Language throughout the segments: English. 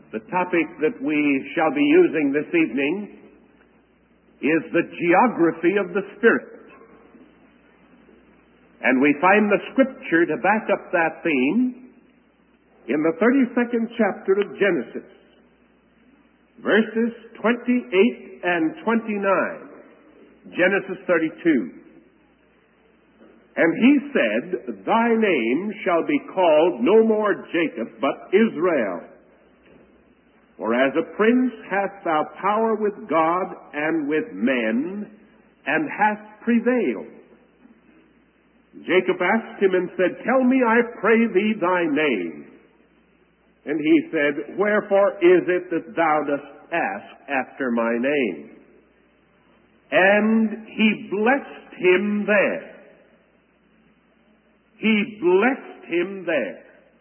The topic that we shall be using this evening is the geography of the Spirit. And we find the Scripture to back up that theme in the 32nd chapter of Genesis, verses 28 and 29. Genesis 32. And he said, "Thy name shall be called no more Jacob, but Israel. For as a prince hast thou power with God and with men, and hast prevailed." Jacob asked him and said, "Tell me, I pray thee, thy name." And he said, "Wherefore is it that thou dost ask after my name?" And he blessed him there. He blessed him there.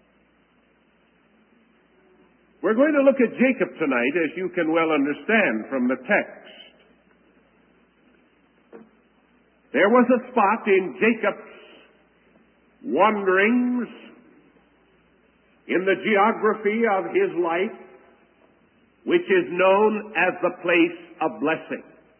We're going to look at Jacob tonight, as you can well understand from the text. There was a spot in Jacob's wanderings in the geography of his life which is known as the place of blessing.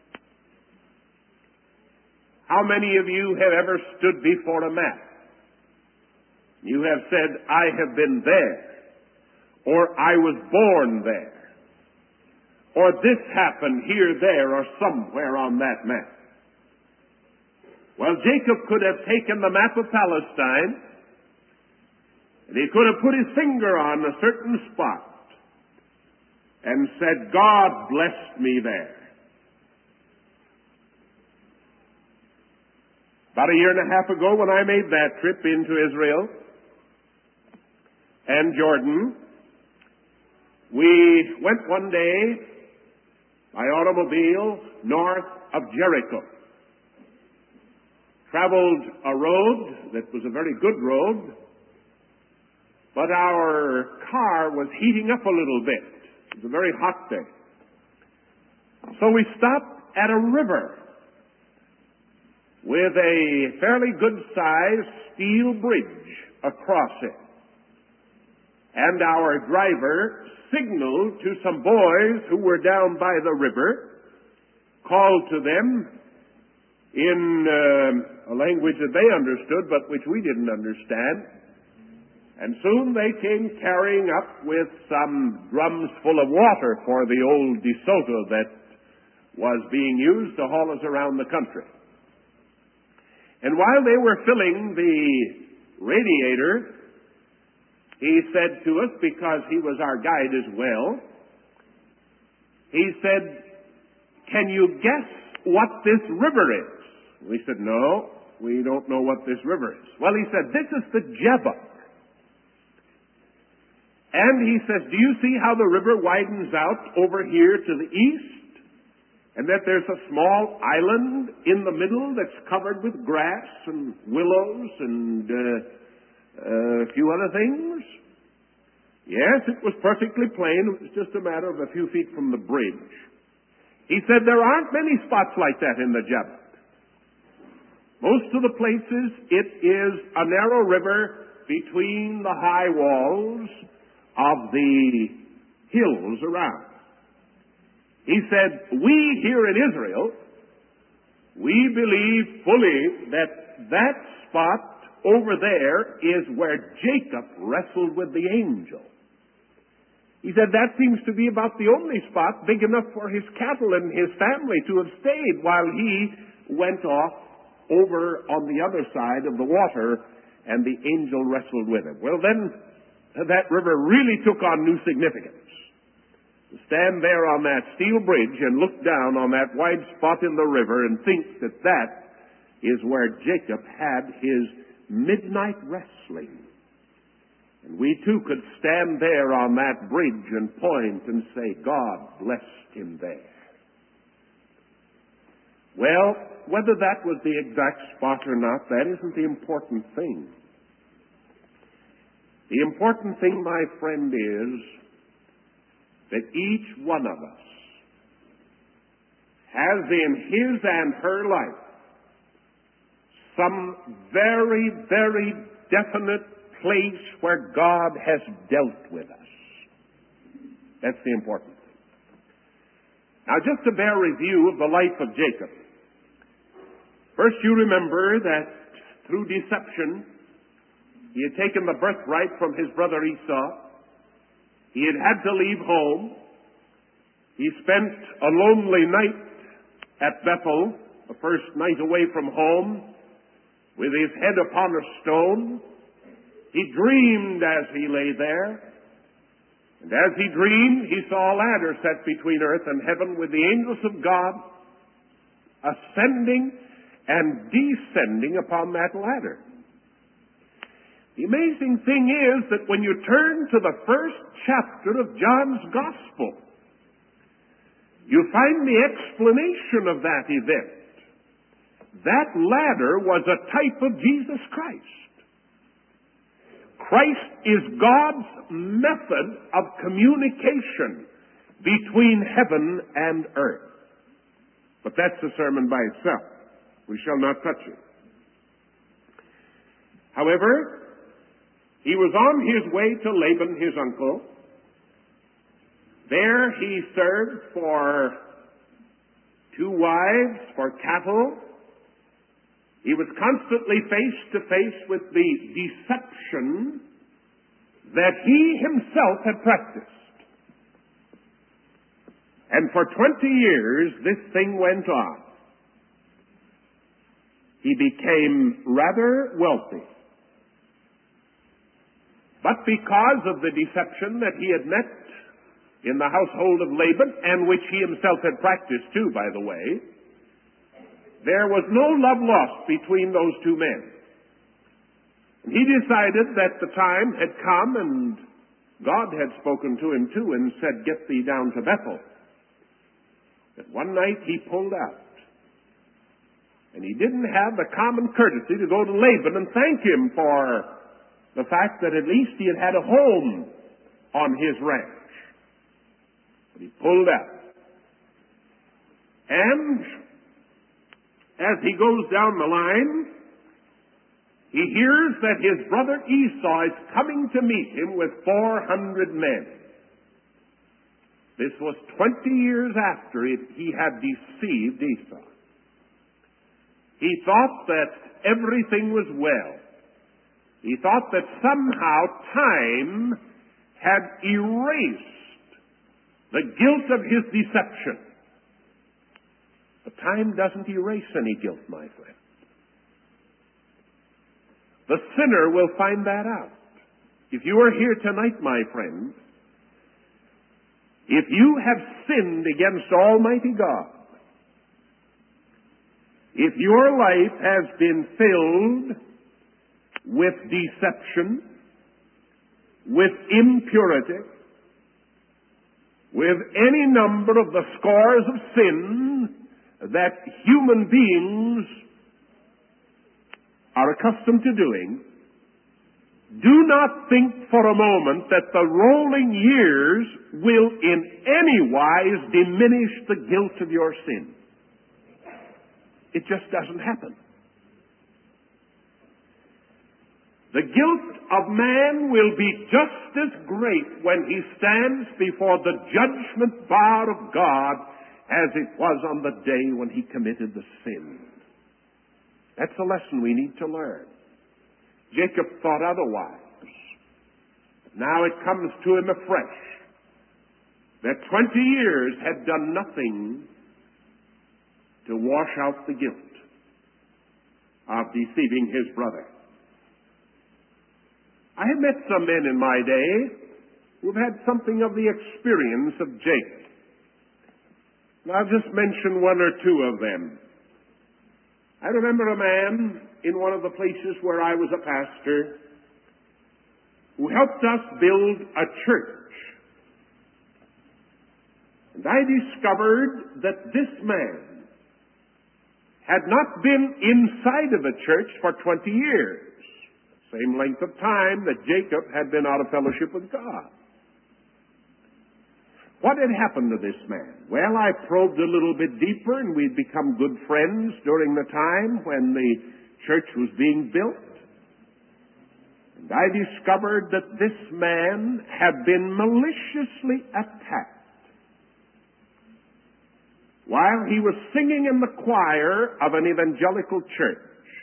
How many of you have ever stood before a map? You have said, "I have been there," or "I was born there," or "this happened here, there, or somewhere on that map"? Well, Jacob could have taken the map of Palestine, and he could have put his finger on a certain spot and said, "God blessed me there." About a year and a half ago, when I made that trip into Israel and Jordan, we went one day by automobile north of Jericho. Traveled a road that was a very good road, but our car was heating up a little bit. It was a very hot day. So we stopped at a river with a fairly good-sized steel bridge across it. And our driver signaled to some boys who were down by the river, called to them in a language that they understood but which we didn't understand. And soon they came carrying up with some drums full of water for the old DeSoto that was being used to haul us around the country. And while they were filling the radiator, he said to us, because he was our guide as well, he said, "Can you guess what this river is?" We said, "No, we don't know what this river is." Well, he said, "This is the Jabbok." And he says, "Do you see how the river widens out over here to the east? And that there's a small island in the middle that's covered with grass and willows and a few other things?" Yes, it was perfectly plain. It was just a matter of a few feet from the bridge. He said, "There aren't many spots like that in the Jabbok. Most of the places, it is a narrow river between the high walls of the hills around." He said, "We here in Israel, we believe fully that that spot over there is where Jacob wrestled with the angel." He said, "That seems to be about the only spot big enough for his cattle and his family to have stayed while he went off over on the other side of the water and the angel wrestled with him." Well, then that river really took on new significance. To stand there on that steel bridge and look down on that wide spot in the river and think that that is where Jacob had his midnight wrestling. And we too could stand there on that bridge and point and say, "God blessed him there." Well, whether that was the exact spot or not, that isn't the important thing. The important thing, my friend, is that each one of us has in his and her life some very, very definite place where God has dealt with us. That's the important thing. Now, just a bare review of the life of Jacob. First, you remember that through deception, he had taken the birthright from his brother Esau. He had had to leave home. He spent a lonely night at Bethel, the first night away from home, with his head upon a stone. He dreamed as he lay there. And as he dreamed, he saw a ladder set between earth and heaven with the angels of God ascending and descending upon that ladder. The amazing thing is that when you turn to the first chapter of John's Gospel, you find the explanation of that event. That ladder was a type of Jesus Christ. Christ is God's method of communication between heaven and earth. But that's a sermon by itself. We shall not touch it. However, he was on his way to Laban, his uncle. There he served for 2 wives, for cattle. He was constantly face to face with the deception that he himself had practiced. And for 20 years, this thing went on. He became rather wealthy. But because of the deception that he had met in the household of Laban, and which he himself had practiced too, by the way, there was no love lost between those two men. And he decided that the time had come, and God had spoken to him too and said, "Get thee down to Bethel." But one night he pulled out. And he didn't have the common courtesy to go to Laban and thank him for the fact that at least he had had a home on his ranch. But he pulled out. And as he goes down the line, he hears that his brother Esau is coming to meet him with 400 men. This was 20 years after he had deceived Esau. He thought that everything was well. He thought that somehow time had erased the guilt of his deception. But time doesn't erase any guilt, my friend. The sinner will find that out. If you are here tonight, my friend, if you have sinned against Almighty God, if your life has been filled with deception, with impurity, with any number of the scores of sins that human beings are accustomed to doing, do not think for a moment that the rolling years will in any wise diminish the guilt of your sin. It just doesn't happen. The guilt of man will be just as great when he stands before the judgment bar of God as it was on the day when he committed the sin. That's a lesson we need to learn. Jacob thought otherwise. Now it comes to him afresh that 20 years had done nothing to wash out the guilt of deceiving his brother. I have met some men in my day who've had something of the experience of Jacob. And I'll just mention one or two of them. I remember a man in one of the places where I was a pastor who helped us build a church. And I discovered that this man had not been inside of a church for 20 years, same length of time that Jacob had been out of fellowship with God. What had happened to this man? Well, I probed a little bit deeper, and we'd become good friends during the time when the church was being built. And I discovered that this man had been maliciously attacked while he was singing in the choir of an evangelical church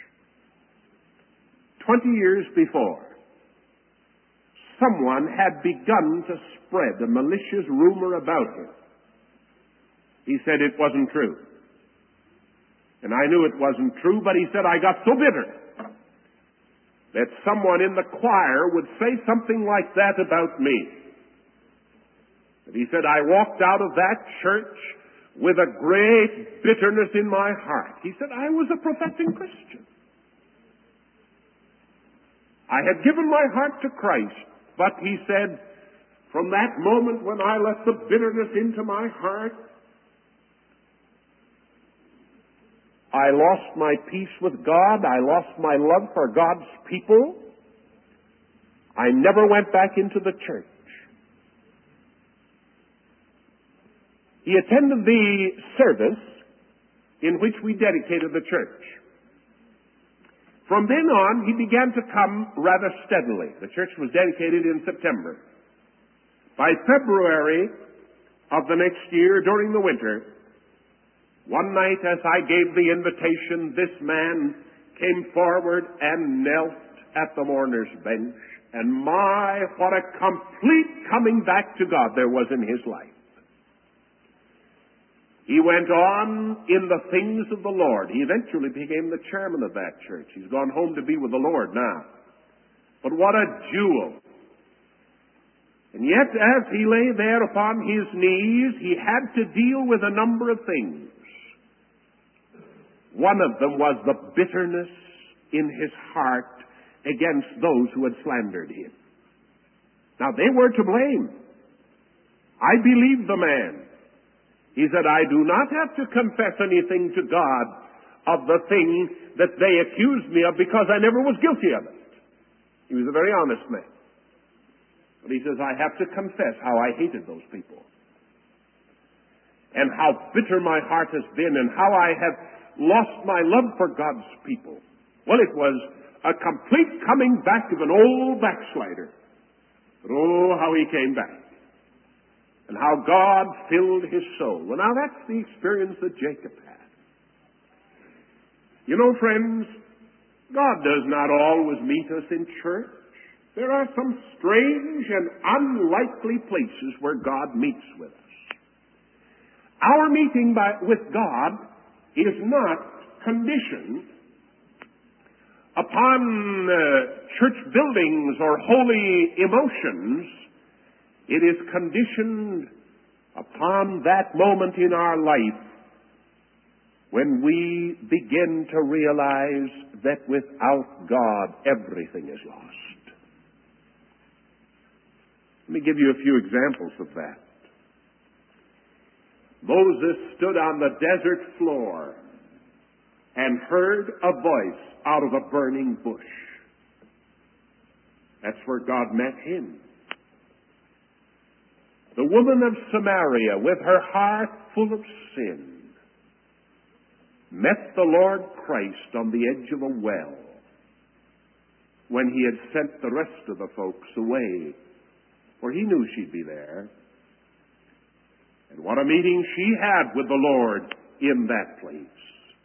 20 years before. Someone had begun to spread a malicious rumor about him. He said it wasn't true. And I knew it wasn't true, but he said I got so bitter that someone in the choir would say something like that about me. And he said I walked out of that church with a great bitterness in my heart. He said I was a professing Christian. I had given my heart to Christ, but he said, from that moment when I let the bitterness into my heart, I lost my peace with God. I lost my love for God's people. I never went back into the church. He attended the service in which we dedicated the church. From then on, he began to come rather steadily. The church was dedicated in September. By February of the next year, during the winter, one night as I gave the invitation, this man came forward and knelt at the mourner's bench. And my, what a complete coming back to God there was in his life. He went on in the things of the Lord. He eventually became the chairman of that church. He's gone home to be with the Lord now. But what a jewel. And yet, as he lay there upon his knees, he had to deal with a number of things. One of them was the bitterness in his heart against those who had slandered him. Now, they were to blame. I believe the man. He said, I do not have to confess anything to God of the thing that they accused me of because I never was guilty of it. He was a very honest man. But he says, I have to confess how I hated those people. And how bitter my heart has been and how I have lost my love for God's people. Well, it was a complete coming back of an old backslider. But oh, how he came back. And how God filled his soul. Well, now that's the experience that Jacob had. You know, friends, God does not always meet us in church. There are some strange and unlikely places where God meets with us. Our meeting with God is not conditioned upon church buildings or holy emotions. It is conditioned upon that moment in our life when we begin to realize that without God, everything is lost. Let me give you a few examples of that. Moses stood on the desert floor and heard a voice out of a burning bush. That's where God met him. The woman of Samaria, with her heart full of sin, met the Lord Christ on the edge of a well when he had sent the rest of the folks away, for he knew she'd be there. And what a meeting she had with the Lord in that place.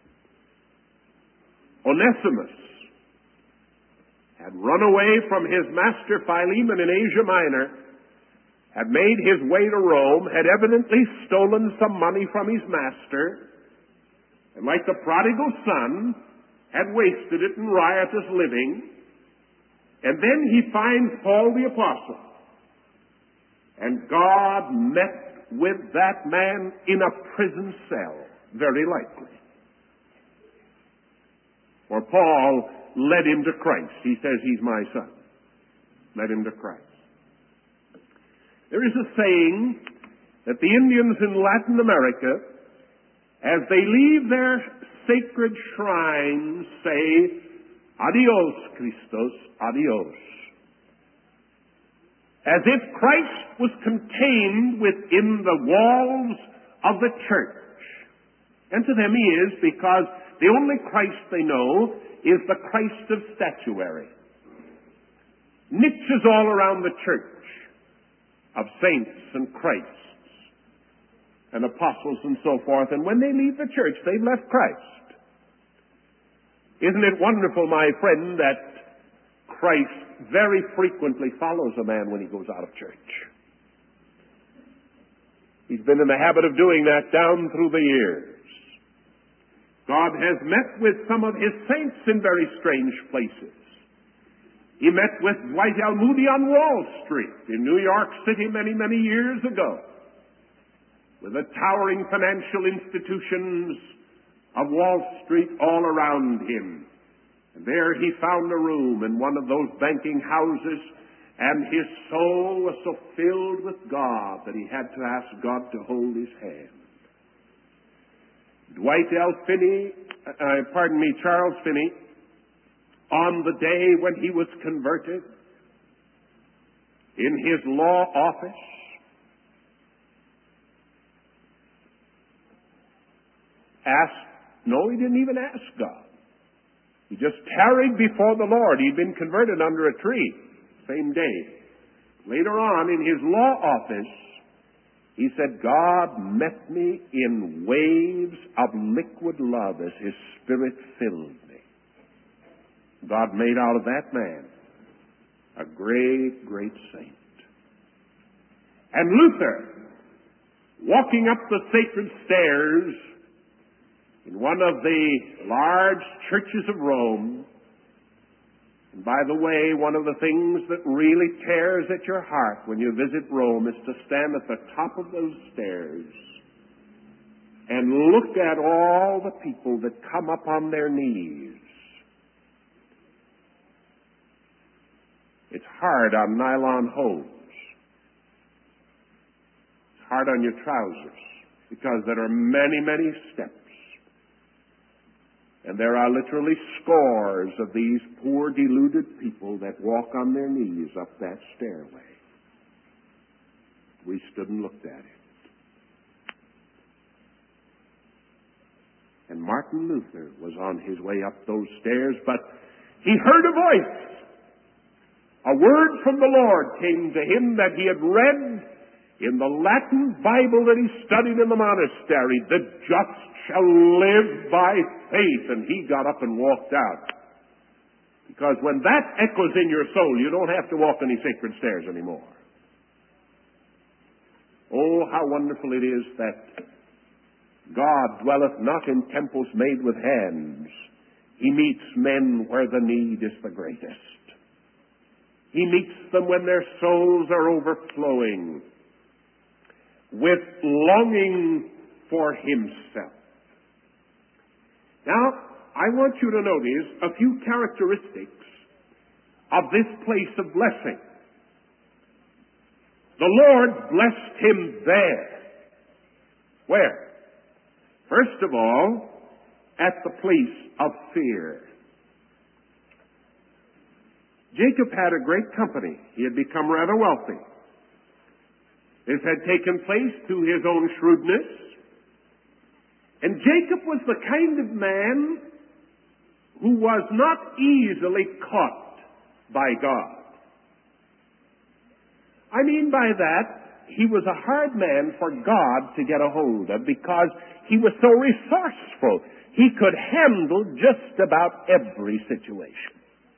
Onesimus had run away from his master Philemon in Asia Minor, had made his way to Rome, had evidently stolen some money from his master, and like the prodigal son, had wasted it in riotous living. And then he finds Paul the Apostle. And God met with that man in a prison cell, very likely. For Paul led him to Christ. He says, he's my son. Led him to Christ. There is a saying that the Indians in Latin America, as they leave their sacred shrines, say, Adios, Christos, adios. As if Christ was contained within the walls of the church. And to them he is, because the only Christ they know is the Christ of statuary. niches all around the church of saints and Christs and apostles and so forth, and when they leave the church, they've left Christ. Isn't it wonderful, my friend, that Christ very frequently follows a man when he goes out of church? He's been in the habit of doing that down through the years. God has met with some of his saints in very strange places. He met with Dwight L. Moody on Wall Street in New York City many, many years ago, with the towering financial institutions of Wall Street all around him. And there he found a room in one of those banking houses, and his soul was so filled with God that he had to ask God to hold his hand. Charles Finney, on the day when he was converted, in his law office, he didn't even ask God. He just tarried before the Lord. He'd been converted under a tree, same day. Later on, in his law office, he said, God met me in waves of liquid love as his Spirit filled me. God made out of that man a great, great saint. And Luther, walking up the sacred stairs in one of the large churches of Rome, and by the way, one of the things that really tears at your heart when you visit Rome is to stand at the top of those stairs and look at all the people that come up on their knees. It's hard on nylon hose. It's hard on your trousers because there are many, many steps. And there are literally scores of these poor, deluded people that walk on their knees up that stairway. We stood and looked at it. And Martin Luther was on his way up those stairs, but he heard a voice. A word from the Lord came to him that he had read in the Latin Bible that he studied in the monastery. The just shall live by faith. And he got up and walked out. Because when that echoes in your soul, you don't have to walk any sacred stairs anymore. Oh, how wonderful it is that God dwelleth not in temples made with hands. He meets men where the need is the greatest. He meets them when their souls are overflowing with longing for himself. Now, I want you to notice a few characteristics of this place of blessing. The Lord blessed him there. Where? First of all, at the place of fear. Jacob had a great company. He had become rather wealthy. This had taken place through his own shrewdness. And Jacob was the kind of man who was not easily caught by God. I mean by that, he was a hard man for God to get a hold of because he was so resourceful. He could handle just about every situation.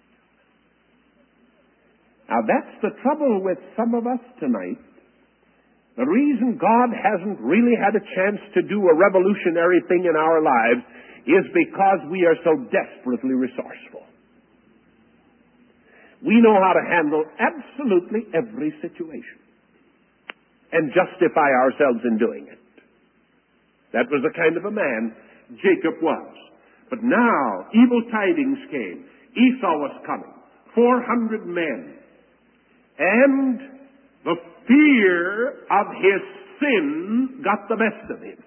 Now that's the trouble with some of us tonight. The reason God hasn't really had a chance to do a revolutionary thing in our lives is because we are so desperately resourceful. We know how to handle absolutely every situation and justify ourselves in doing it. That was the kind of a man Jacob was. But now, evil tidings came. Esau was coming. 400 men. And the fear of his sin got the best of him.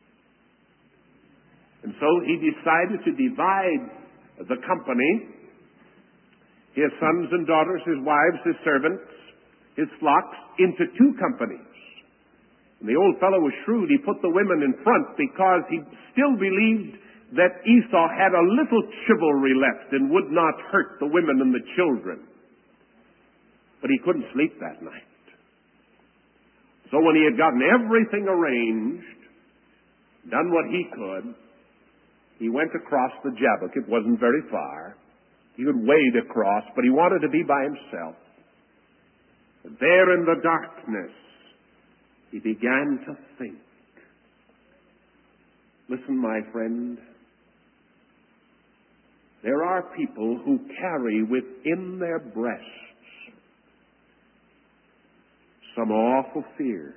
And so he decided to divide the company, his sons and daughters, his wives, his servants, his flocks, into two companies. And the old fellow was shrewd. He put the women in front because he still believed that Esau had a little chivalry left and would not hurt the women and the children. But he couldn't sleep that night. So when he had gotten everything arranged, done what he could, he went across the Jabbok. It wasn't very far. He could wade across, but he wanted to be by himself. There in the darkness, he began to think. Listen, my friend, there are people who carry within their breasts some awful fears.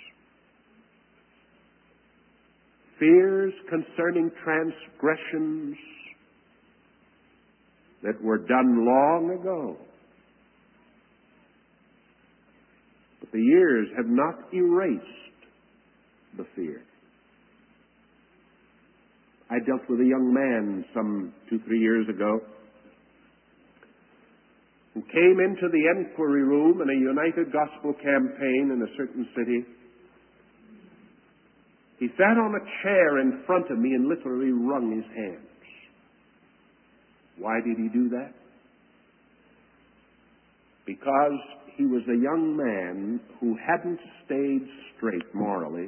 Fears concerning transgressions that were done long ago. But the years have not erased the fear. I dealt with a young man some 2-3 years ago who came into the enquiry room in a United Gospel campaign in a certain city. He sat on a chair in front of me and literally wrung his hands. Why did he do that? Because he was a young man who hadn't stayed straight morally.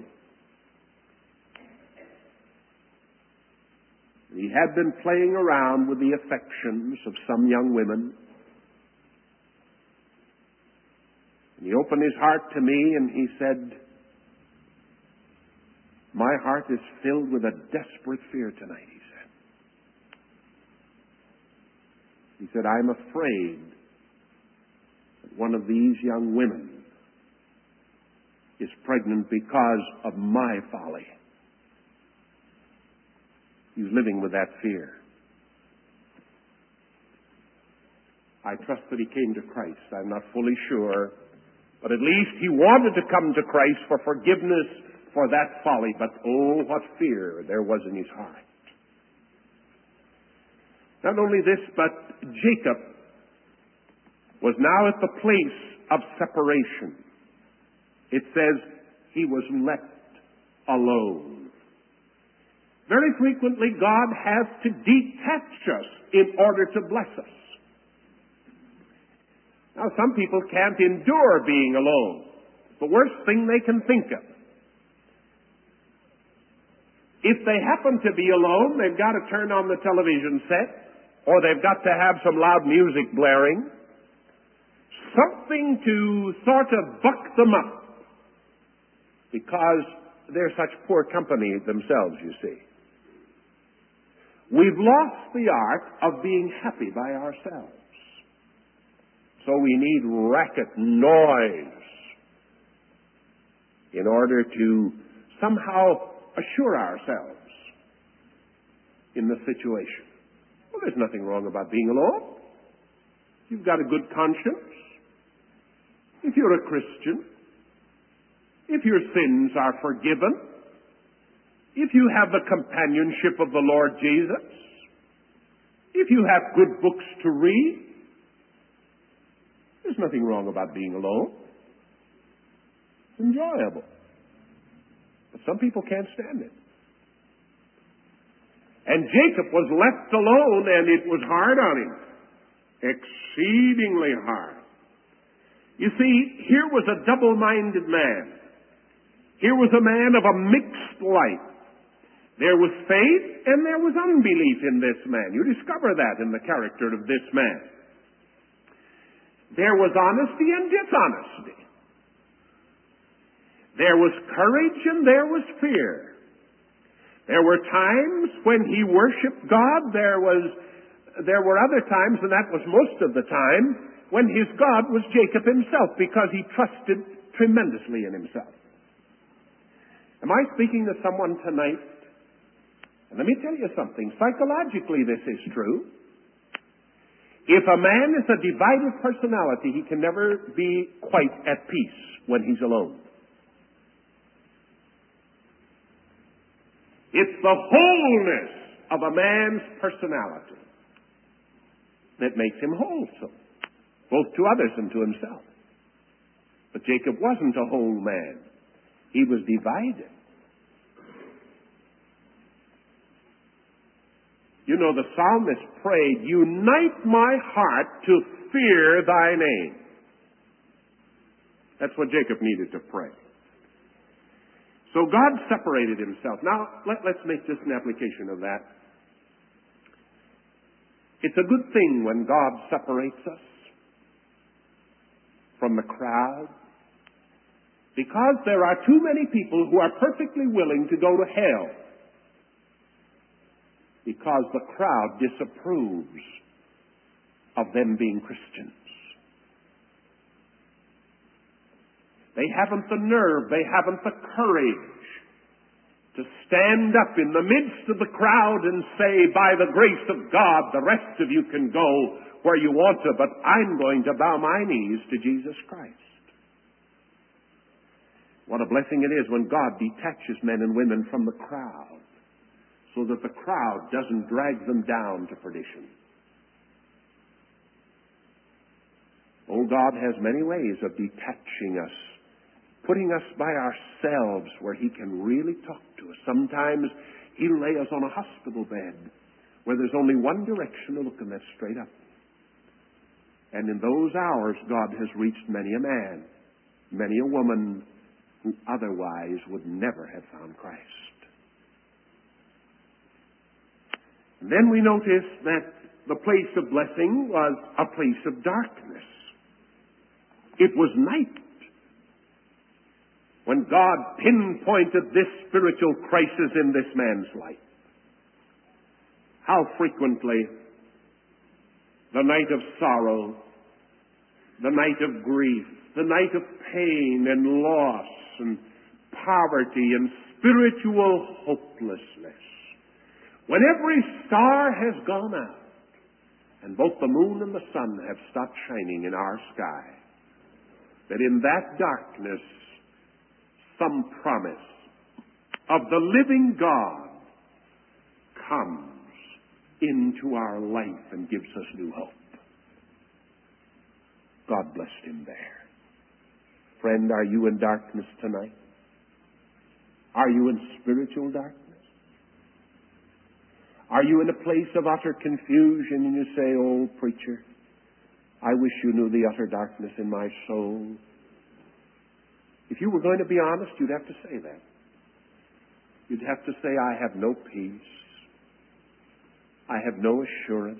He had been playing around with the affections of some young women. And he opened his heart to me and he said, "My heart is filled with a desperate fear tonight," he said. He said, "I'm afraid that one of these young women is pregnant because of my folly." He's living with that fear. I trust that he came to Christ. I'm not fully sure. But at least he wanted to come to Christ for forgiveness for that folly. But oh, what fear there was in his heart. Not only this, but Jacob was now at the place of separation. It says he was left alone. Very frequently, God has to detach us in order to bless us. Now, some people can't endure being alone. It's the worst thing they can think of. If they happen to be alone, they've got to turn on the television set, or they've got to have some loud music blaring. Something to sort of buck them up, because they're such poor company themselves, you see. We've lost the art of being happy by ourselves. So we need racket, noise, in order to somehow assure ourselves in the situation. Well, there's nothing wrong about being alone. You've got a good conscience. If you're a Christian, if your sins are forgiven, if you have the companionship of the Lord Jesus, if you have good books to read, there's nothing wrong about being alone. It's enjoyable. But some people can't stand it. And Jacob was left alone, and it was hard on him. Exceedingly hard. You see, here was a double-minded man. Here was a man of a mixed life. There was faith and there was unbelief in this man. You discover that in the character of this man. There was honesty and dishonesty. There was courage and there was fear. There were times when he worshiped God. There were other times, and that was most of the time, when his God was Jacob himself, because he trusted tremendously in himself. Am I speaking to someone tonight? And let me tell you something. Psychologically, this is true. If a man is a divided personality, he can never be quite at peace when he's alone. It's the wholeness of a man's personality that makes him wholesome, both to others and to himself. But Jacob wasn't a whole man. He was divided. You know, the psalmist prayed, "Unite my heart to fear thy name." That's what Jacob needed to pray. So God separated himself. Now, let's make just an application of that. It's a good thing when God separates us from the crowd, because there are too many people who are perfectly willing to go to hell because the crowd disapproves of them being Christians. They haven't the nerve, they haven't the courage to stand up in the midst of the crowd and say, by the grace of God, the rest of you can go where you want to, but I'm going to bow my knees to Jesus Christ. What a blessing it is when God detaches men and women from the crowd so that the crowd doesn't drag them down to perdition. Oh, God has many ways of detaching us, putting us by ourselves where He can really talk to us. Sometimes He'll lay us on a hospital bed where there's only one direction to look, and that's straight up. And in those hours, God has reached many a man, many a woman who otherwise would never have found Christ. And then we notice that the place of blessing was a place of darkness. It was night when God pinpointed this spiritual crisis in this man's life. How frequently the night of sorrow, the night of grief, the night of pain and loss and poverty and spiritual hopelessness, when every star has gone out and both the moon and the sun have stopped shining in our sky, that in that darkness some promise of the living God comes into our life and gives us new hope. God blessed him there. Friend, are you in darkness tonight? Are you in spiritual darkness? Are you in a place of utter confusion and you say, oh, preacher, I wish you knew the utter darkness in my soul? If you were going to be honest, you'd have to say that. You'd have to say, I have no peace. I have no assurance.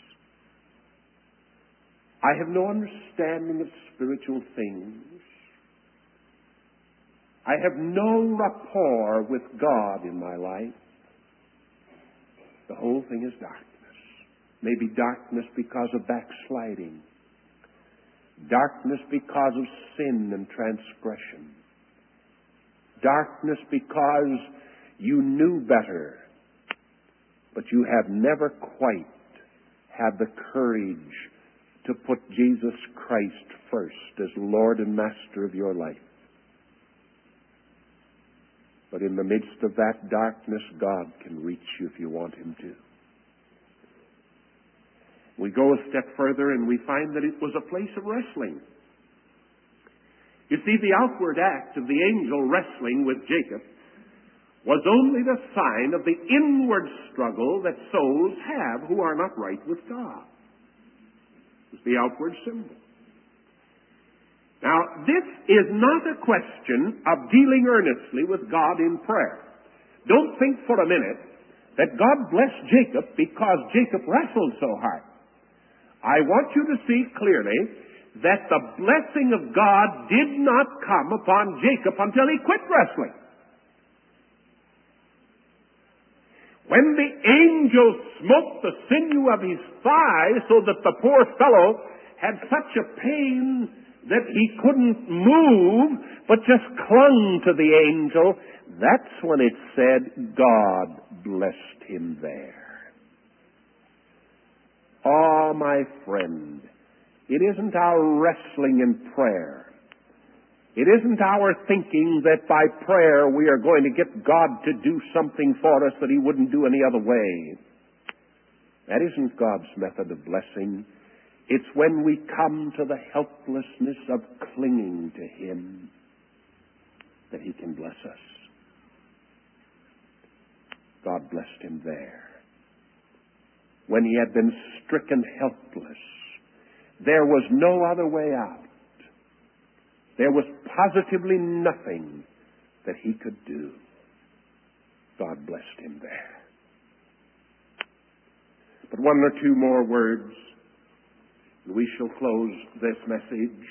I have no understanding of spiritual things. I have no rapport with God in my life. The whole thing is darkness. Maybe darkness because of backsliding. Darkness because of sin and transgression. Darkness because you knew better, but you have never quite had the courage to put Jesus Christ first as Lord and Master of your life. But in the midst of that darkness, God can reach you if you want Him to. We go a step further and we find that it was a place of wrestling. You see, the outward act of the angel wrestling with Jacob was only the sign of the inward struggle that souls have who are not right with God. It's the outward symbol. Now, this is not a question of dealing earnestly with God in prayer. Don't think for a minute that God blessed Jacob because Jacob wrestled so hard. I want you to see clearly that the blessing of God did not come upon Jacob until he quit wrestling. When the angel smote the sinew of his thigh so that the poor fellow had such a pain that he couldn't move but just clung to the angel, that's when it said God blessed him there. Oh, my friend, it isn't our wrestling in prayer. It isn't our thinking that by prayer we are going to get God to do something for us that He wouldn't do any other way. That isn't God's method of blessing. It's when we come to the helplessness of clinging to Him that He can bless us. God blessed him there. When he had been stricken helpless, there was no other way out There was positively nothing that he could do. God blessed him there. But one or two more words, and we shall close this message.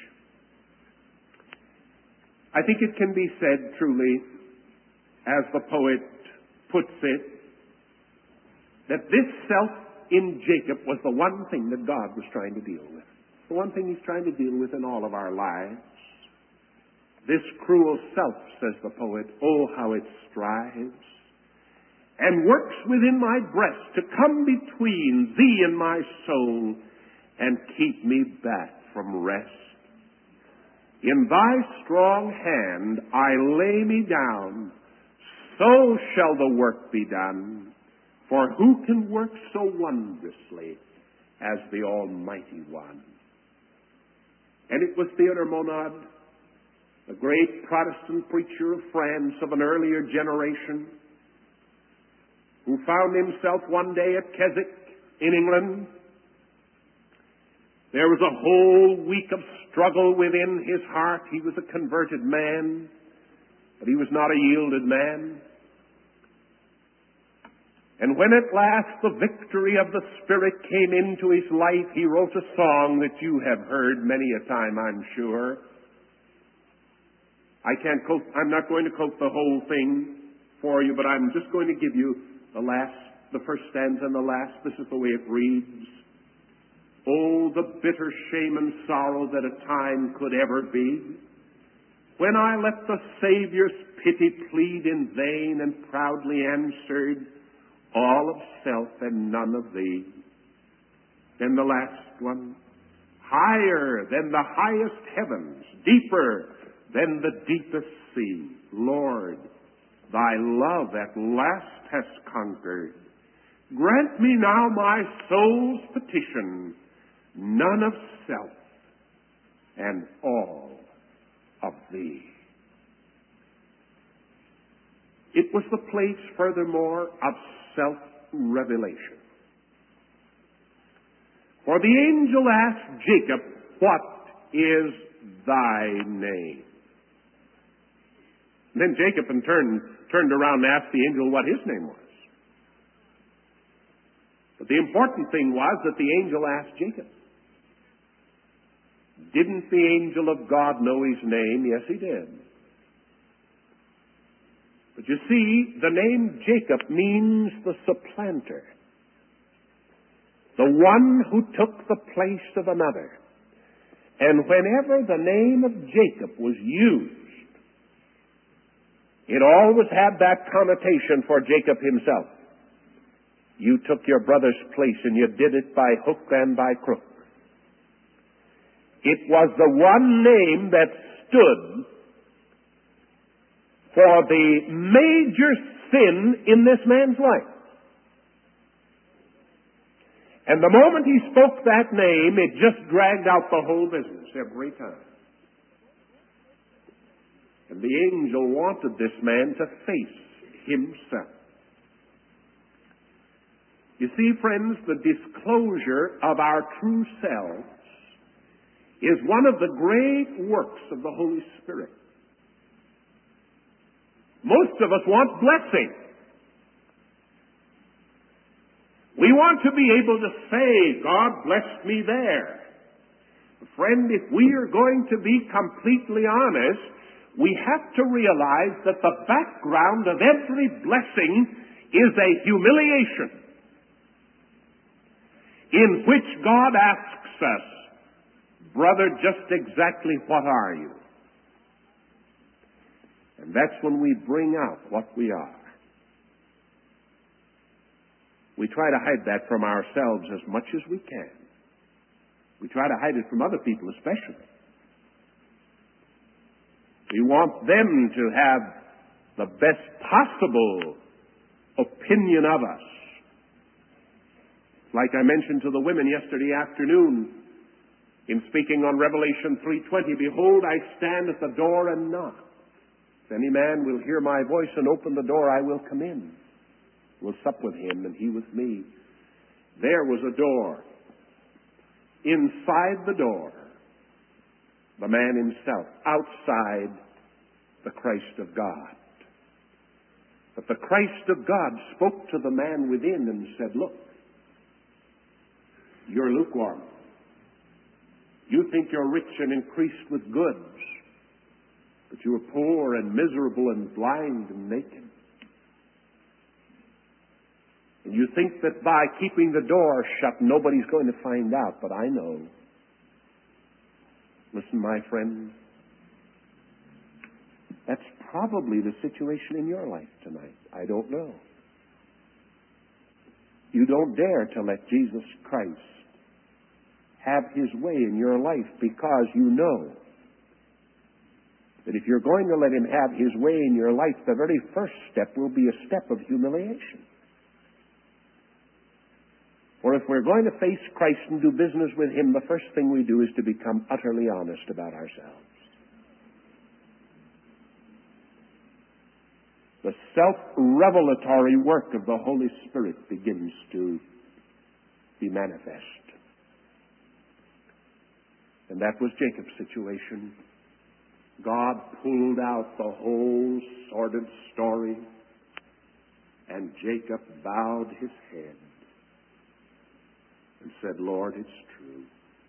I think it can be said truly, as the poet puts it, that this self in Jacob was the one thing that God was trying to deal with. The one thing he's trying to deal with in all of our lives. This cruel self, says the poet, oh, how it strives and works within my breast to come between thee and my soul and keep me back from rest. In thy strong hand I lay me down, so shall the work be done. For who can work so wondrously as the Almighty One? And it was Theodor Monod, the great Protestant preacher of France of an earlier generation, who found himself one day at Keswick in England. There was a whole week of struggle within his heart. He was a converted man, but he was not a yielded man. And when at last the victory of the Spirit came into his life, he wrote a song that you have heard many a time, I'm sure. I'm not going to quote the whole thing for you, but I'm just going to give you the first stanza and the last. This is the way it reads. Oh, the bitter shame and sorrow that a time could ever be, when I let the Savior's pity plead in vain and proudly answered, all of self and none of thee. Then the last one, higher than the highest heavens, deeper than the deepest sea. Lord, thy love at last has conquered. Grant me now my soul's petition, none of self and all of thee. It was the place, furthermore, of self-revelation. For the angel asked Jacob, what is thy name? And then Jacob in turn turned around and asked the angel what his name was. But the important thing was that the angel asked Jacob. Didn't the angel of God know his name? Yes, he did. But you see, the name Jacob means the supplanter. The one who took the place of another. And whenever the name of Jacob was used, it always had that connotation for Jacob himself. You took your brother's place and you did it by hook and by crook. It was the one name that stood for the major sin in this man's life. And the moment he spoke that name, it just dragged out the whole business every time. And the angel wanted this man to face himself. You see, friends, the disclosure of our true selves is one of the great works of the Holy Spirit. Most of us want blessing. We want to be able to say, God blessed me there. Friend, if we are going to be completely honest, we have to realize that the background of every blessing is a humiliation in which God asks us, brother, just exactly what are you? And that's when we bring out what we are. We try to hide that from ourselves as much as we can. We try to hide it from other people especially. We want them to have the best possible opinion of us. Like I mentioned to the women yesterday afternoon in speaking on Revelation 3:20, behold, I stand at the door and knock. If any man will hear my voice and open the door, I will come in. We'll sup with him and he with me. There was a door. Inside the door the man himself, outside the Christ of God. But the Christ of God spoke to the man within and said, look, you're lukewarm. You think you're rich and increased with goods, but you are poor and miserable and blind and naked. And you think that by keeping the door shut, nobody's going to find out, but I know. Listen, my friend, that's probably the situation in your life tonight. I don't know. You don't dare to let Jesus Christ have His way in your life because you know that if you're going to let Him have His way in your life, the very first step will be a step of humiliation. For if we're going to face Christ and do business with Him, the first thing we do is to become utterly honest about ourselves. The self-revelatory work of the Holy Spirit begins to be manifest. And that was Jacob's situation. God pulled out the whole sordid story, and Jacob bowed his head and said, Lord, it's true.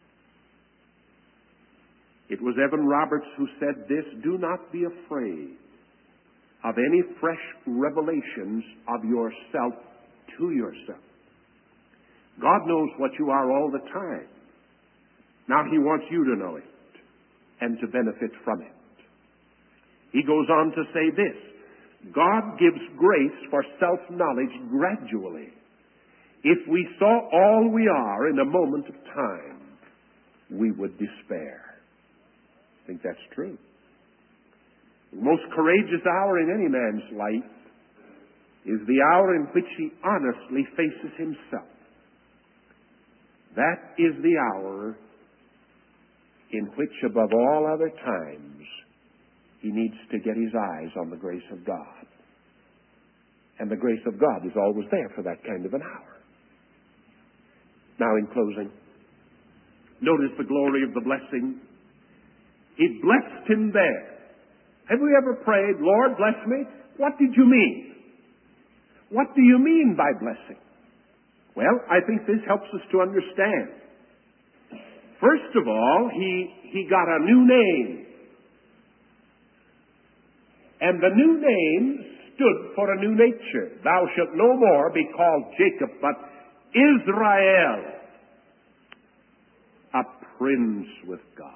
It was Evan Roberts who said this, do not be afraid of any fresh revelations of yourself to yourself. God knows what you are all the time. Now He wants you to know it and to benefit from it. He goes on to say this, God gives grace for self-knowledge gradually. If we saw all we are in a moment of time, we would despair. I think that's true. The most courageous hour in any man's life is the hour in which he honestly faces himself. That is the hour in which, above all other times, he needs to get his eyes on the grace of God. And the grace of God is always there for that kind of an hour. Now, in closing, notice the glory of the blessing. He blessed him there. Have we ever prayed, Lord, bless me? What did you mean? What do you mean by blessing? Well, I think this helps us to understand. First of all, he got a new name. And the new name stood for a new nature. Thou shalt no more be called Jacob, but Israel, a prince with God.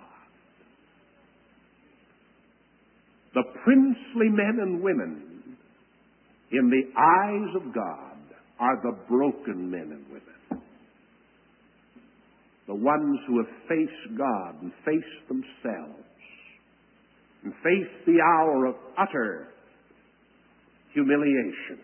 The princely men and women in the eyes of God are the broken men and women. The ones who have faced God and faced themselves and faced the hour of utter humiliation.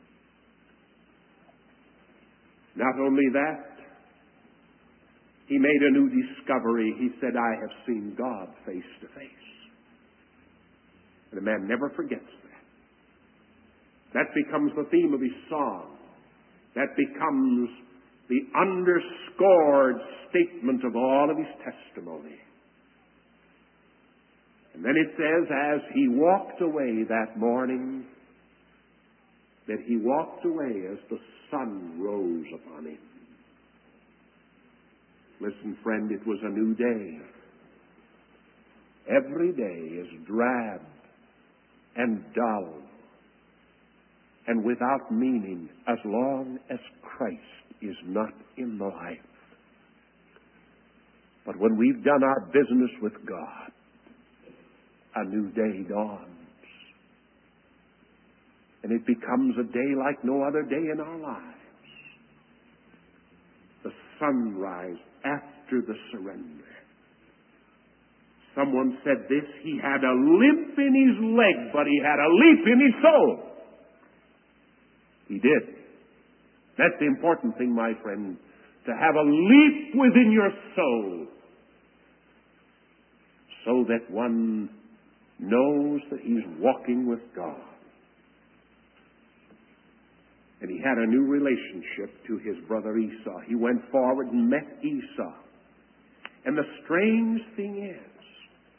Not only that, he made a new discovery. He said, I have seen God face to face. And a man never forgets that. That becomes the theme of his song. That becomes the underscored statement of all of his testimony. And then it says, as he walked away that morning, that he walked away as the sun rose upon him. Listen, friend, it was a new day. Every day is drab and dull and without meaning as long as Christ is not in the life. But when we've done our business with God, a new day dawns. And it becomes a day like no other day in our lives. The sunrise after the surrender. Someone said this, he had a limp in his leg, but he had a leap in his soul. He did. That's the important thing, my friend, to have a leap within your soul so that one knows that he's walking with God. And he had a new relationship to his brother Esau. He went forward and met Esau. And the strange thing is,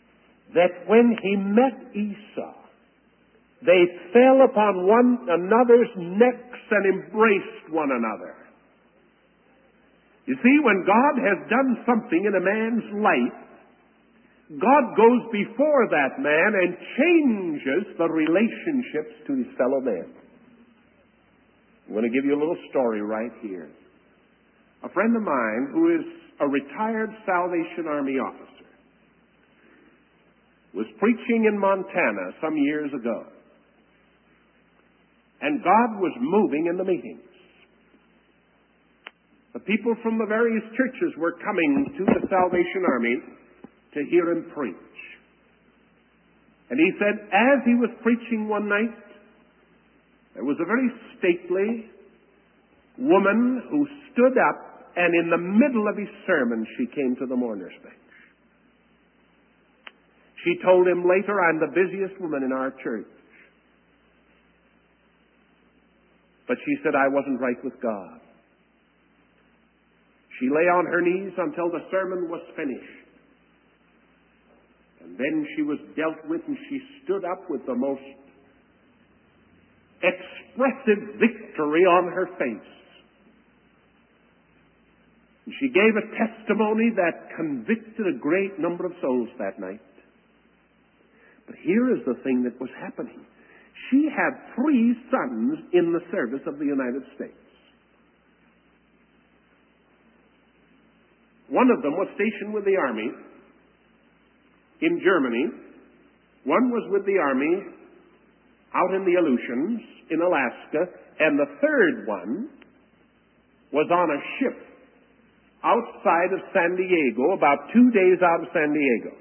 that when he met Esau, they fell upon one another's necks and embraced one another. You see, when God has done something in a man's life, God goes before that man and changes the relationships to his fellow men. I'm going to give you a little story right here. A friend of mine who is a retired Salvation Army officer was preaching in Montana some years ago. And God was moving in the meetings. The people from the various churches were coming to the Salvation Army to hear him preach. And he said, as he was preaching one night, there was a very stately woman who stood up, and in the middle of his sermon, she came to the mourner's bench. She told him later, I'm the busiest woman in our church. But she said, I wasn't right with God. She lay on her knees until the sermon was finished. And then she was dealt with, and she stood up with the most expressive victory on her face. And she gave a testimony that convicted a great number of souls that night. But here is the thing that was happening. She had 3 sons in the service of the United States. One of them was stationed with the Army in Germany. One was with the Army out in the Aleutians in Alaska. And the third one was on a ship outside of San Diego, about 2 days out of San Diego.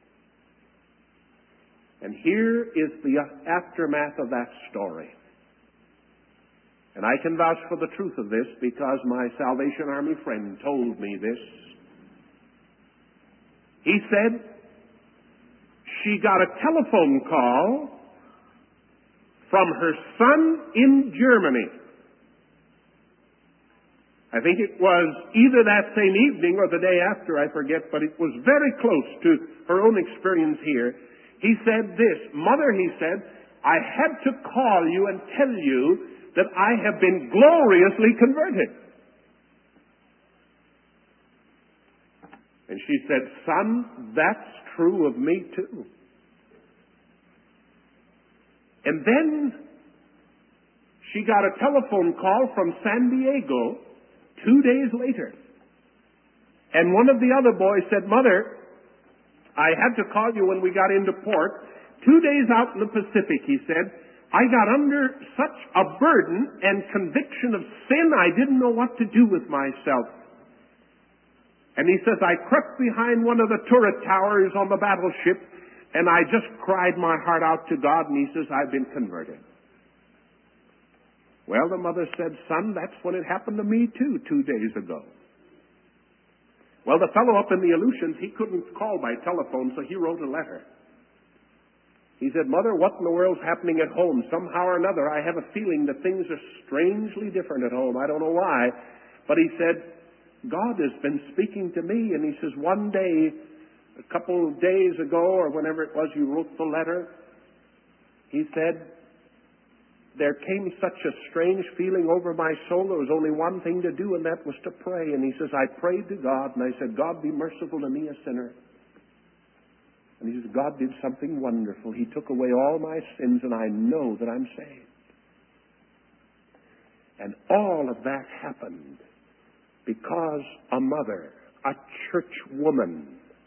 And here is the aftermath of that story. And I can vouch for the truth of this because my Salvation Army friend told me this. He said she got a telephone call from her son in Germany. I think it was either that same evening or the day after, I forget, but it was very close to her own experience here. He said this, Mother, he said, I had to call you and tell you that I have been gloriously converted. And she said, Son, that's true of me too. And then she got a telephone call from San Diego 2 days later. And one of the other boys said, Mother, I had to call you when we got into port. 2 days out in the Pacific, he said, I got under such a burden and conviction of sin, I didn't know what to do with myself. And he says, I crept behind one of the turret towers on the battleship, and I just cried my heart out to God, and he says, I've been converted. Well, the mother said, Son, that's when it happened to me too, 2 days ago. Well, the fellow up in the Aleutians, he couldn't call by telephone, so he wrote a letter. He said, Mother, what in the world's happening at home? Somehow or another, I have a feeling that things are strangely different at home. I don't know why. But he said, God has been speaking to me. And he says, one day, a couple of days ago, or whenever it was you wrote the letter, he said, there came such a strange feeling over my soul. There was only one thing to do, and that was to pray. And he says, I prayed to God, and I said, God, be merciful to me, a sinner. And he says, God did something wonderful. He took away all my sins, and I know that I'm saved. And all of that happened because a mother, a church woman,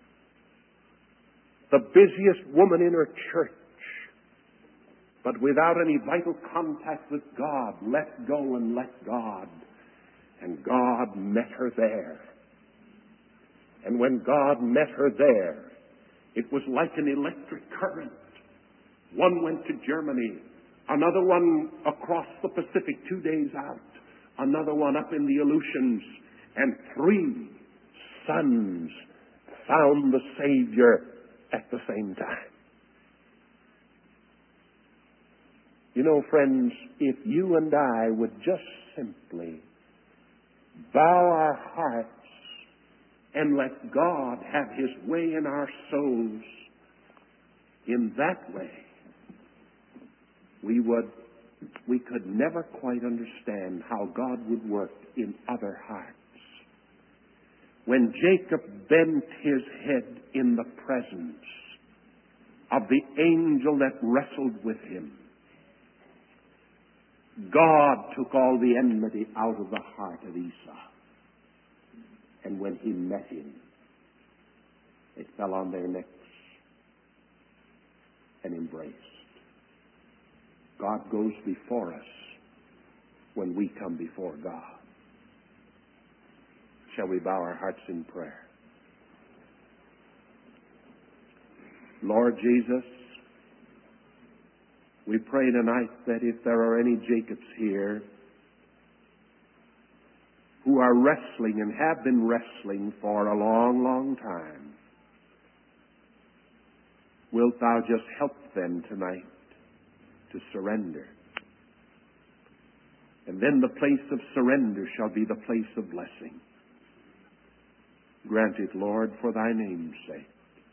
the busiest woman in her church, but without any vital contact with God, let go and let God. And God met her there. And when God met her there, it was like an electric current. One went to Germany, another one across the Pacific 2 days out, another one up in the Aleutians, and 3 sons found the Savior at the same time. You know, friends, if you and I would just simply bow our hearts and let God have His way in our souls, In that way, we could never quite understand how God would work in other hearts. When Jacob bent his head in the presence of the angel that wrestled with him, God took all the enmity out of the heart of Esau. And when he met him, it fell on their necks and embraced. God goes before us when we come before God. Shall we bow our hearts in prayer? Lord Jesus, we pray tonight that if there are any Jacobs here who are wrestling and have been wrestling for a long, long time, wilt thou just help them tonight to surrender? And then the place of surrender shall be the place of blessing. Grant it, Lord, for thy name's sake.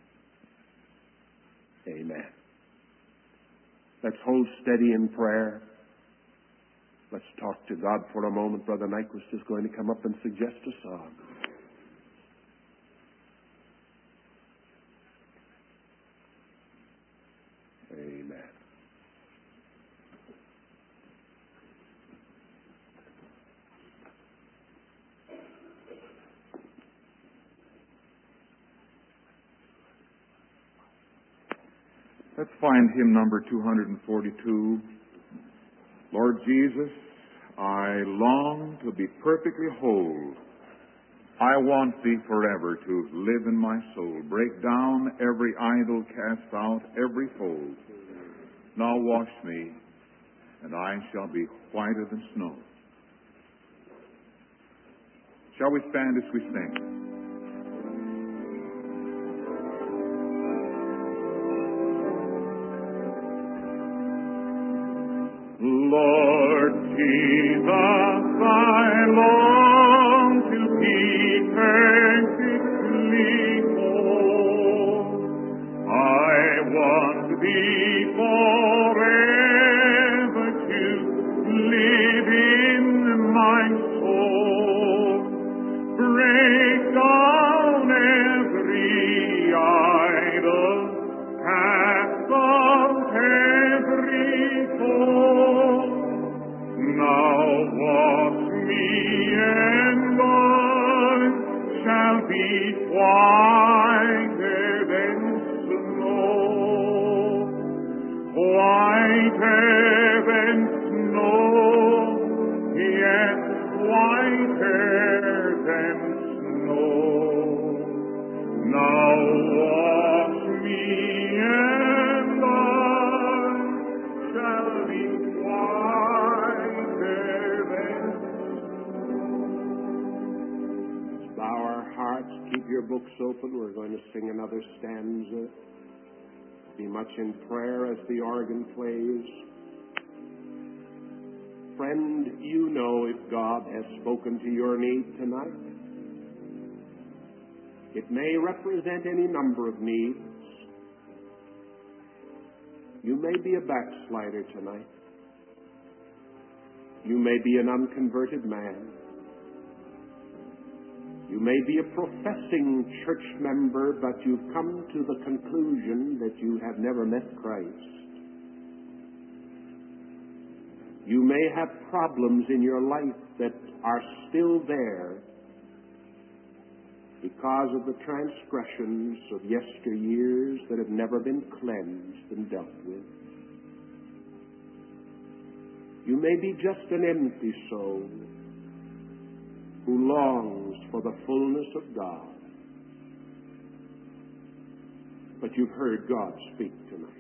Amen. Let's hold steady in prayer. Let's talk to God for a moment. Brother Nyquist is going to come up and suggest a song. Amen. Let's find hymn number 242. Lord Jesus, I long to be perfectly whole. I want thee forever to live in my soul. Break down every idol, cast out every fold. Now wash me, and I shall be whiter than snow. Shall we stand as we sing? Lord Jesus, I long to be perfectly whole. I want thee forever to live in my soul. Break down every idol, cast out every fold. Now wash me, and I shall be whiter than snow. Whiter than snow, yes, whiter than snow. Now wash me, and I shall be whiter than snow. Let's bow our hearts. Keep your books open. We're going to sing another stanza. Be much in prayer as the organ plays. Friend, you know if God has spoken to your need tonight. It may represent any number of needs. You may be a backslider tonight. You may be an unconverted man. You may be a professing church member, but you've come to the conclusion that you have never met Christ. You may have problems in your life that are still there because of the transgressions of yesteryears that have never been cleansed and dealt with. You may be just an empty soul who longs for the fullness of God. But you've heard God speak tonight.